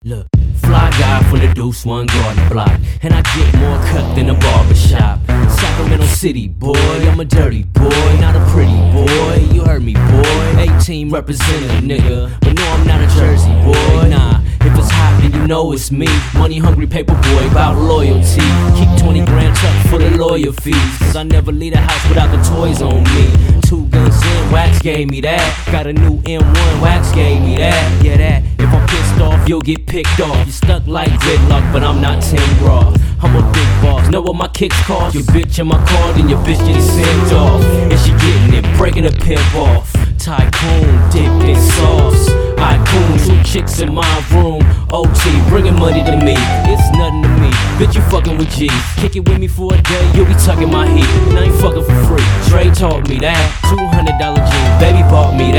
Look, fly guy from the Deuce One Garden Block, and I get more cut than a barbershop. Sacramento City, boy, I'm a dirty boy, not a pretty boy. You heard me, boy. 18 representative, nigga, but no, I'm not a Jersey boy. Nah, if it's hot, then you know it's me. Money hungry paper boy, about loyalty. Keep 20 grand tucked for the lawyer fees, cause I never leave the house without the toys on me. 2 guns in, Wax gave me that. Got a new M1, Wax gave me that. Yeah, that. If I'm pissed off, you'll get picked off. You stuck like gridlock, but I'm not Tim Roth. I'm a big boss, know what my kicks cost. Your bitch in my car, then your bitch getting sent off. And she getting it, breaking the pimp off. Tycoon, dipped in sauce. Icon, 2 chicks in my room. OT, bringing money to me. It's nothing to me. Bitch, you fucking with G. Kick it with me for a day, you'll be tucking my heat. And I ain't fucking for free. Dre taught me that. $200 jeans, baby bought me that.